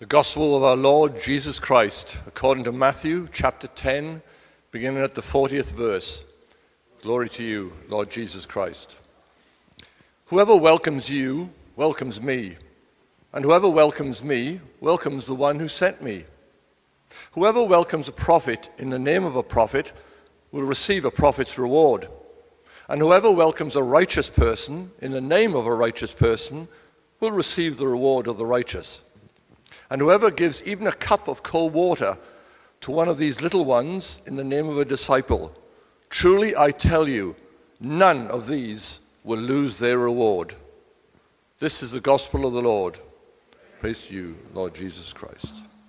The Gospel of our Lord Jesus Christ, according to Matthew chapter 10, beginning at the 40th verse. Glory to you, Lord Jesus Christ. Whoever welcomes you welcomes me, and whoever welcomes me welcomes the one who sent me. Whoever welcomes a prophet in the name of a prophet will receive a prophet's reward, and whoever welcomes a righteous person in the name of a righteous person will receive the reward of the righteous. And whoever gives even a cup of cold water to one of these little ones in the name of a disciple, truly I tell you, none of these will lose their reward. This is the gospel of the Lord. Praise to you, Lord Jesus Christ.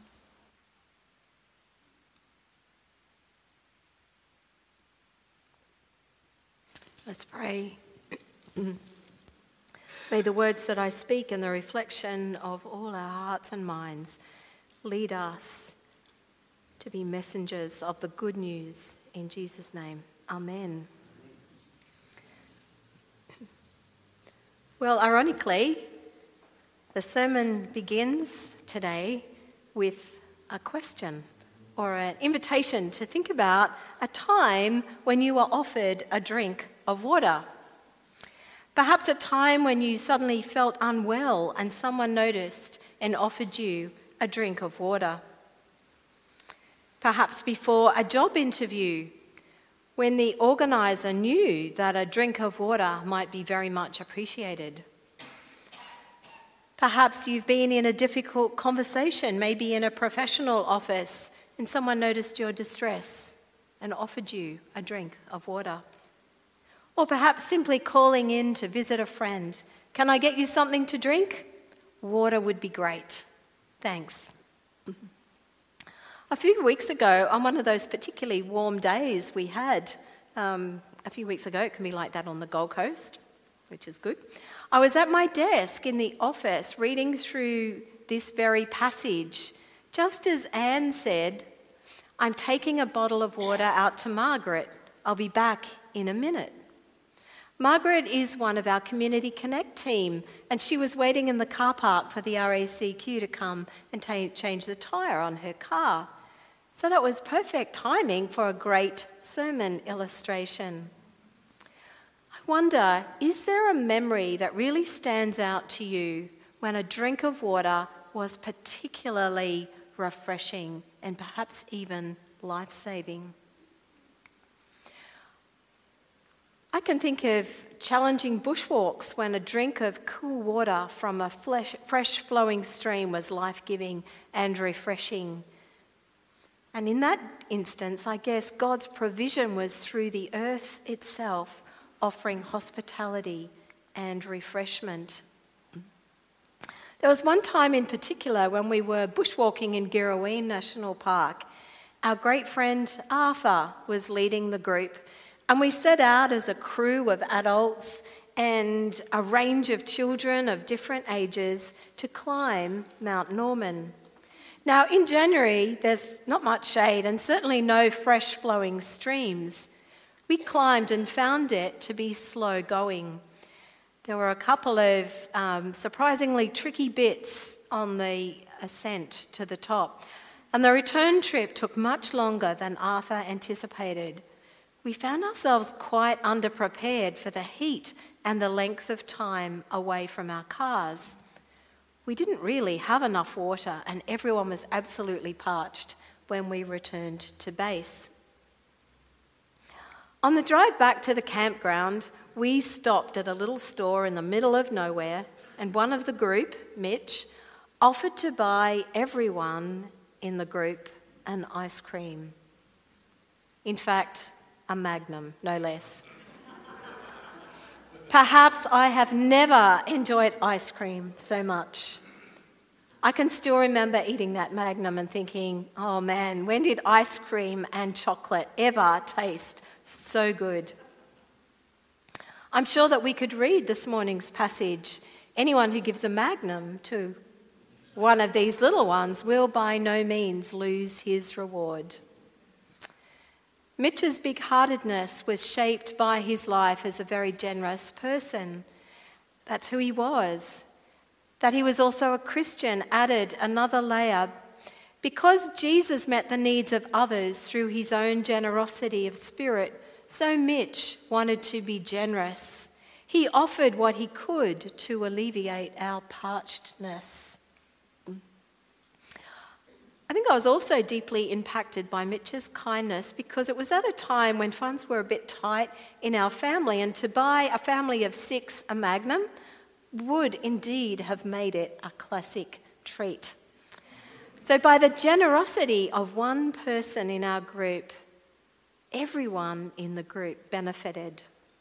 Let's pray. May the words that I speak and the reflection of all our hearts and minds lead us to be messengers of the good news in Jesus' name. Amen. Well, ironically, the sermon begins today with a question or an invitation to think about a time when you were offered a drink of water. Perhaps a time when you suddenly felt unwell and someone noticed and offered you a drink of water. Perhaps before a job interview, when the organiser knew that a drink of water might be very much appreciated. Perhaps you've been in a difficult conversation, maybe in a professional office, and someone noticed your distress and offered you a drink of water. Or perhaps simply calling in to visit a friend. Can I get you something to drink? Water would be great. Thanks. A few weeks ago, on one of those particularly warm days we had, a few weeks ago, it can be like that on the Gold Coast, which is good. I was at my desk in the office reading through this very passage, just as Anne said, I'm taking a bottle of water out to Margaret. I'll be back in a minute. Margaret is one of our Community Connect team, and she was waiting in the car park for the RACQ to come and change the tyre on her car. So that was perfect timing for a great sermon illustration. I wonder, is there a memory that really stands out to you when a drink of water was particularly refreshing and perhaps even life-saving? I can think of challenging bushwalks when a drink of cool water from a fresh flowing stream was life-giving and refreshing. And in that instance, I guess God's provision was through the earth itself, offering hospitality and refreshment. There was one time in particular when we were bushwalking in Girrawheen National Park. Our great friend Arthur was leading the group, and we set out as a crew of adults and a range of children of different ages to climb Mount Norman. Now, in January, there's not much shade and certainly no fresh flowing streams. We climbed and found it to be slow going. There were a couple of surprisingly tricky bits on the ascent to the top, and the return trip took much longer than Arthur anticipated. We found ourselves quite underprepared for the heat and the length of time away from our cars. We didn't really have enough water, and everyone was absolutely parched when we returned to base. On the drive back to the campground, we stopped at a little store in the middle of nowhere, and one of the group, Mitch, offered to buy everyone in the group an ice cream. In fact, a Magnum, no less. Perhaps I have never enjoyed ice cream so much. I can still remember eating that Magnum and thinking, oh man, when did ice cream and chocolate ever taste so good? I'm sure that we could read this morning's passage. Anyone who gives a Magnum to one of these little ones will by no means lose his reward. Mitch's big-heartedness was shaped by his life as a very generous person. That's who he was. That he was also a Christian added another layer. Because Jesus met the needs of others through his own generosity of spirit, so Mitch wanted to be generous. He offered what he could to alleviate our parchedness. I think I was also deeply impacted by Mitch's kindness because it was at a time when funds were a bit tight in our family, and to buy a family of 6 a Magnum would indeed have made it a classic treat. So by the generosity of one person in our group, everyone in the group benefited.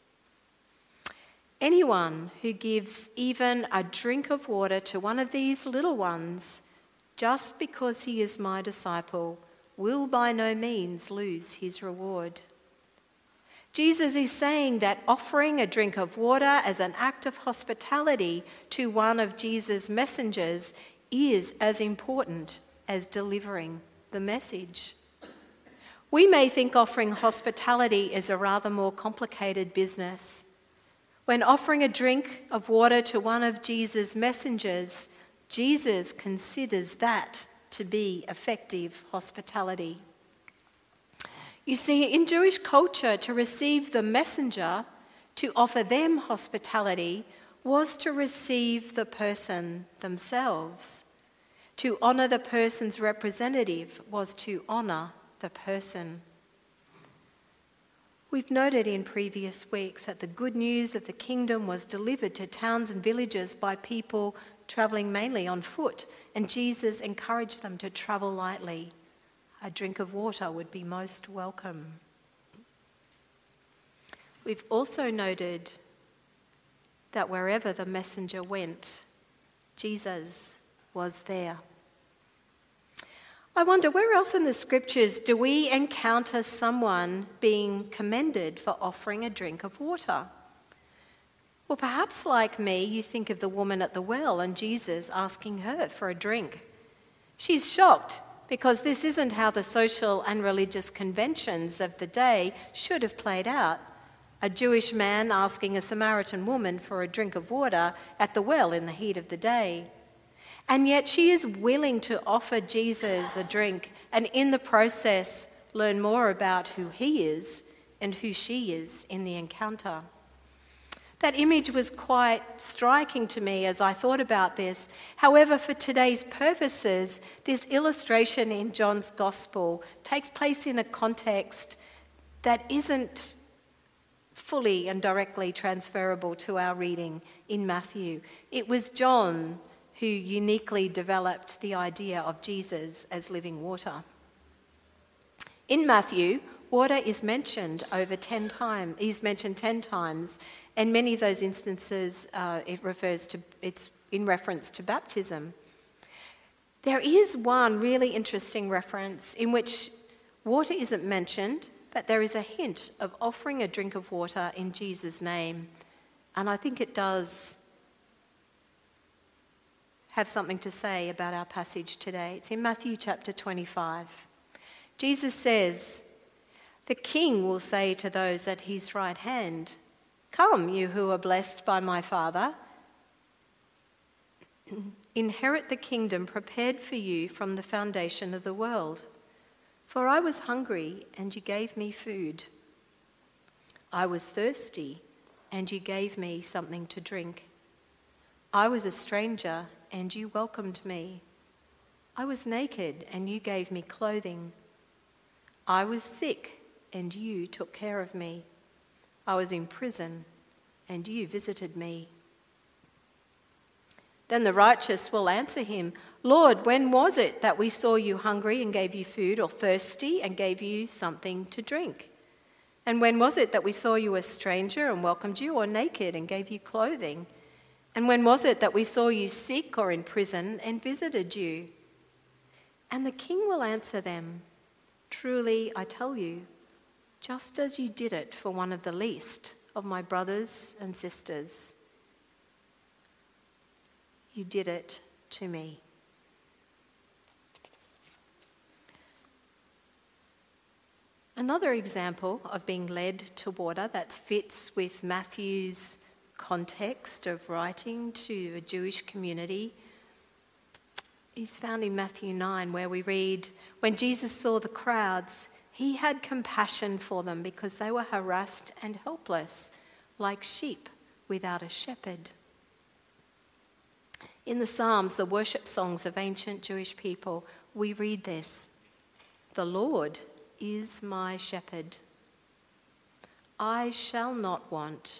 Anyone who gives even a drink of water to one of these little ones just because he is my disciple will by no means lose his reward. Jesus is saying that offering a drink of water as an act of hospitality to one of Jesus' messengers is as important as delivering the message. We may think offering hospitality is a rather more complicated business. When offering a drink of water to one of Jesus' messengers, Jesus considers that to be effective hospitality. You see, in Jewish culture, to receive the messenger, to offer them hospitality, was to receive the person themselves. To honour the person's representative was to honour the person. We've noted in previous weeks that the good news of the kingdom was delivered to towns and villages by people travelling mainly on foot, and Jesus encouraged them to travel lightly. A drink of water would be most welcome. We've also noted that wherever the messenger went, Jesus was there. I wonder, where else in the scriptures do we encounter someone being commended for offering a drink of water? Well, perhaps like me, you think of the woman at the well and Jesus asking her for a drink. She's shocked because this isn't how the social and religious conventions of the day should have played out. A Jewish man asking a Samaritan woman for a drink of water at the well in the heat of the day. And yet she is willing to offer Jesus a drink and in the process learn more about who he is and who she is in the encounter. That image was quite striking to me as I thought about this. However, for today's purposes, this illustration in John's Gospel takes place in a context that isn't fully and directly transferable to our reading in Matthew. It was John who uniquely developed the idea of Jesus as living water. In Matthew, water is mentioned over 10 times. He's mentioned 10 times, and many of those instances it's in reference to baptism. There is one really interesting reference in which water isn't mentioned, but there is a hint of offering a drink of water in Jesus' name, and I think it does have something to say about our passage today. It's in Matthew chapter 25. Jesus says, "The king will say to those at his right hand, 'Come, you who are blessed by my Father, inherit the kingdom prepared for you from the foundation of the world. For I was hungry, and you gave me food. I was thirsty, and you gave me something to drink. I was a stranger, and you welcomed me. I was naked, and you gave me clothing. I was sick, and you took care of me. I was in prison, and you visited me.' Then the righteous will answer him, 'Lord, when was it that we saw you hungry and gave you food, or thirsty and gave you something to drink? And when was it that we saw you a stranger and welcomed you, or naked and gave you clothing? And when was it that we saw you sick or in prison and visited you?' And the king will answer them, 'Truly, I tell you, just as you did it for one of the least of my brothers and sisters, you did it to me.'" Another example of being led to water that fits with Matthew's context of writing to a Jewish community is found in Matthew 9, where we read, "When Jesus saw the crowds, he had compassion for them because they were harassed and helpless, like sheep without a shepherd." In the Psalms, the worship songs of ancient Jewish people, we read this: "The Lord is my shepherd. I shall not want.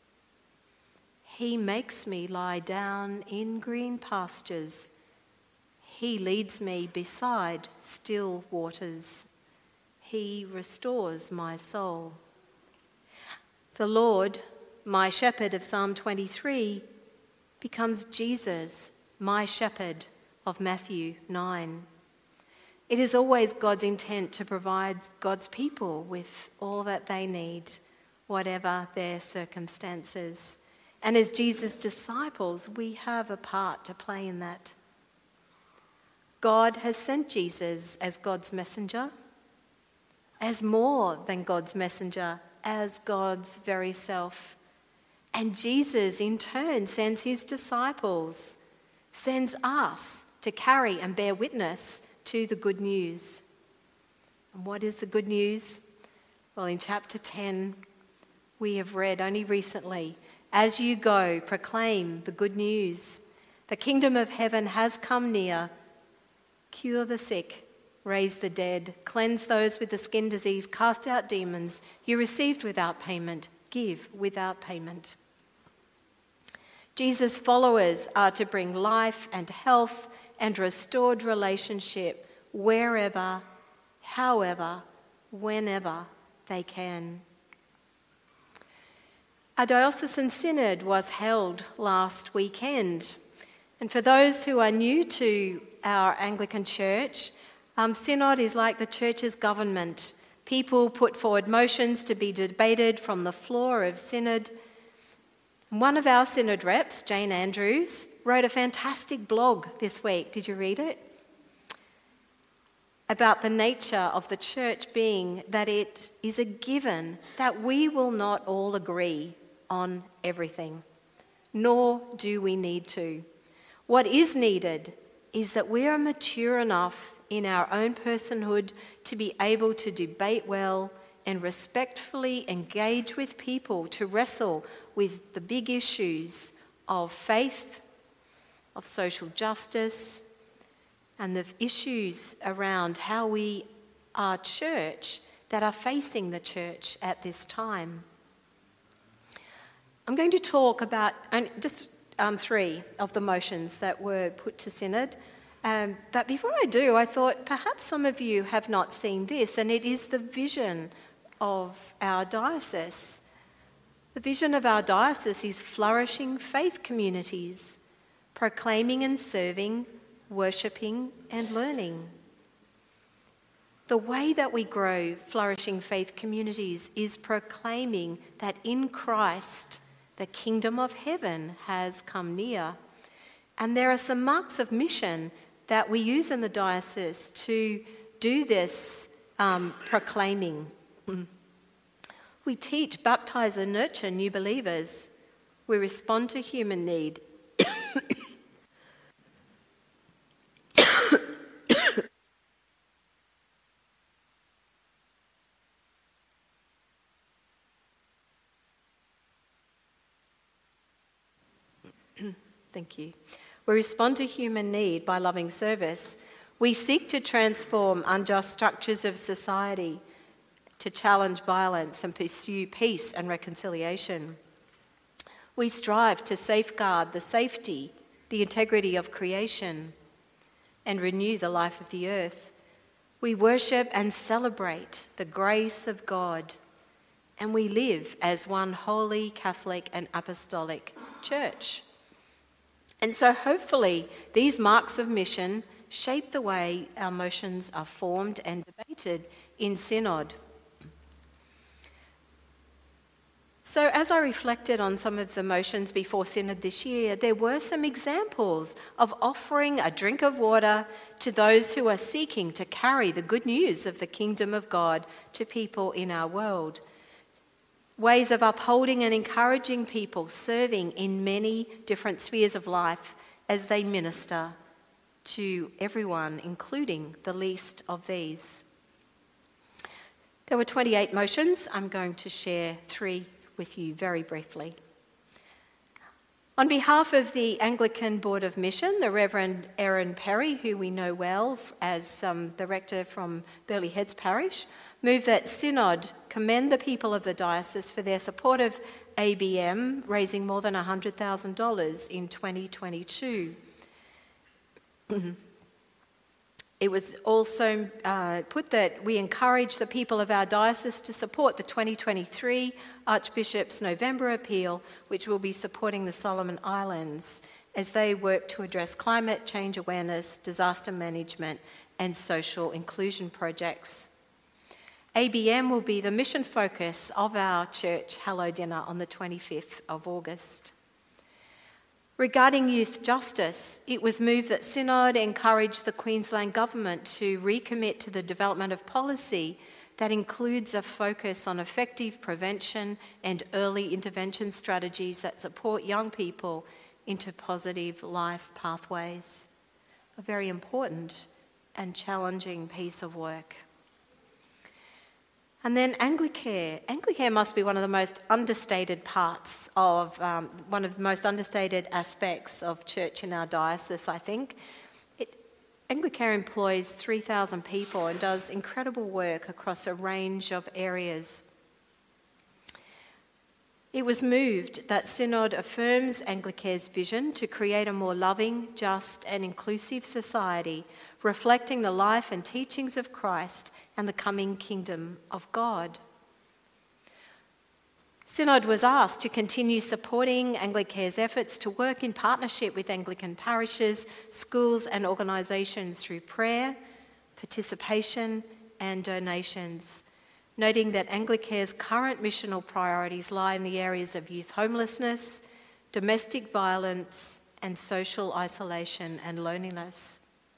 He makes me lie down in green pastures. He leads me beside still waters. He restores my soul." The Lord, my shepherd of Psalm 23, becomes Jesus, my shepherd of Matthew 9. It is always God's intent to provide God's people with all that they need, whatever their circumstances. And as Jesus' disciples, we have a part to play in that. God has sent Jesus as God's messenger, as more than God's messenger, as God's very self. And Jesus, in turn, sends his disciples, sends us to carry and bear witness to the good news. And what is the good news? Well, in chapter 10, we have read only recently, "As you go, proclaim the good news. The kingdom of heaven has come near. Cure the sick, raise the dead, cleanse those with the skin disease, cast out demons. You received without payment, give without payment." Jesus' followers are to bring life and health and restored relationship wherever, however, whenever they can. A diocesan synod was held last weekend. And for those who are new to our Anglican Church, synod is like the church's government. People put forward motions to be debated from the floor of synod. One of our synod reps, Jane Andrews, wrote a fantastic blog this week. Did you read it? About the nature of the church being that it is a given that we will not all agree on everything, nor do we need to. What is needed is that we are mature enough in our own personhood to be able to debate well and respectfully engage with people to wrestle with the big issues of faith, of social justice, and the issues around how we are church that are facing the church at this time. I'm going to talk about just three of the motions that were put to synod. But before I do, I thought perhaps some of you have not seen this, and it is the vision of our diocese. The vision of our diocese is flourishing faith communities, proclaiming and serving, worshipping and learning. The way that we grow flourishing faith communities is proclaiming that in Christ the kingdom of heaven has come near. And there are some marks of mission that we use in the diocese to do this proclaiming. We teach, baptise and nurture new believers. We respond to human need. Thank you. We respond to human need by loving service. We seek to transform unjust structures of society, to challenge violence and pursue peace and reconciliation. We strive to safeguard the safety, the integrity of creation, and renew the life of the earth. We worship and celebrate the grace of God, and we live as one holy, Catholic and apostolic church. And so hopefully these marks of mission shape the way our motions are formed and debated in synod. So as I reflected on some of the motions before synod this year, there were some examples of offering a drink of water to those who are seeking to carry the good news of the kingdom of God to people in our world. ways of upholding and encouraging people, serving in many different spheres of life as they minister to everyone, including the least of these. There were 28 motions. I'm going to share 3 with you very briefly. On behalf of the Anglican Board of Mission, the Reverend Erin Perry, who we know well as the rector from Burleigh Heads Parish, move that Synod commend the people of the diocese for their support of ABM, raising more than $100,000 in 2022. It was also put that we encourage the people of our diocese to support the 2023 Archbishop's November appeal, which will be supporting the Solomon Islands as they work to address climate change awareness, disaster management, and social inclusion projects. ABM will be the mission focus of our church Hello Dinner on the 25th of August. Regarding youth justice, it was moved that Synod encourage the Queensland Government to recommit to the development of policy that includes a focus on effective prevention and early intervention strategies that support young people into positive life pathways. A very important and challenging piece of work. And then Anglicare. Anglicare must be one of the most understated parts of, one of the most understated aspects of church in our diocese, I think. Anglicare employs 3,000 people and does incredible work across a range of areas. It was moved that Synod affirms Anglicare's vision to create a more loving, just and inclusive society, reflecting the life and teachings of Christ and the coming kingdom of God. Synod was asked to continue supporting Anglicare's efforts to work in partnership with Anglican parishes, schools and organisations through prayer, participation and donations, noting that Anglicare's current missional priorities lie in the areas of youth homelessness, domestic violence and social isolation and loneliness.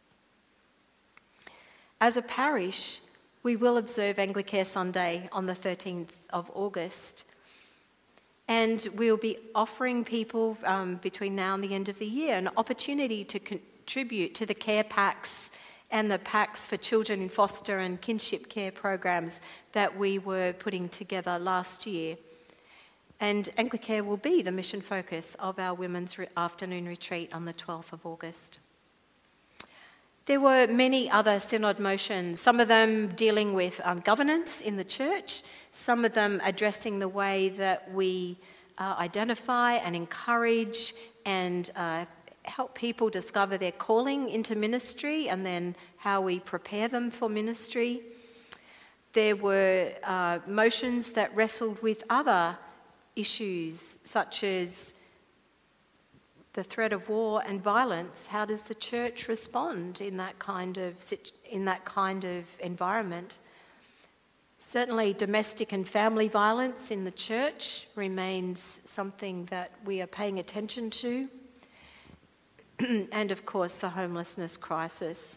As a parish, we will observe Anglicare Sunday on the 13th of August. And we'll be offering people between now and the end of the year an opportunity to contribute to the care packs and the packs for children in foster and kinship care programs that we were putting together last year. And Anglicare will be the mission focus of our women's afternoon retreat on the 12th of August. There were many other synod motions, some of them dealing with governance in the church, some of them addressing the way that we identify and encourage and help people discover their calling into ministry and then how we prepare them for ministry. There were motions that wrestled with other issues such as the threat of war and violence. How does the church respond in that kind of environment? Certainly domestic and family violence in the church remains something that we are paying attention to. And of course the homelessness crisis.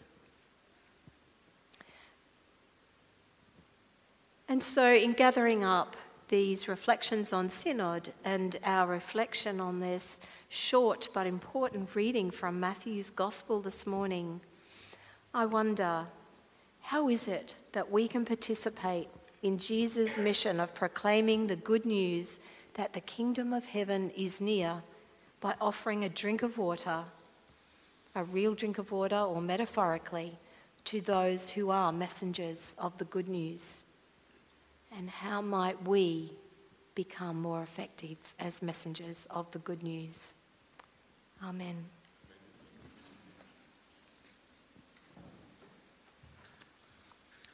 And so in gathering up these reflections on Synod and our reflection on this short but important reading from Matthew's Gospel this morning, I wonder, how is it that we can participate in Jesus' mission of proclaiming the good news that the kingdom of heaven is near by offering a drink of water, a real drink of water or metaphorically, to those who are messengers of the good news? And how might we become more effective as messengers of the good news? Amen.